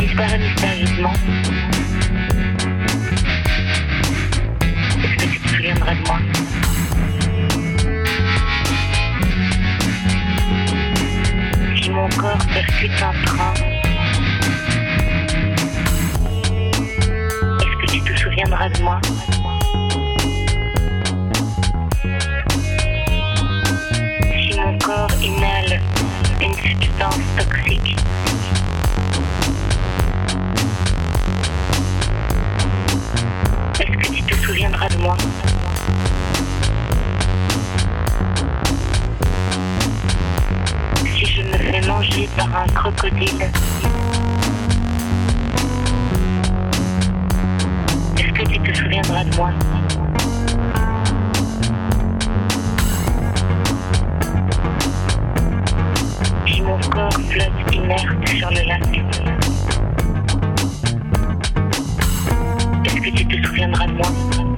disparu mystérieusement, est-ce que tu te souviendras de moi? Si mon corps percute un train, est-ce que tu te souviendras de moi? Si mon corps inhale une substance toxique, est-ce que tu te souviendras de moi? Si je me fais manger par un crocodile, est-ce que tu te souviendras de moi? Si mon corps flotte inerte sur le lac, est-ce que tu te souviendras de moi?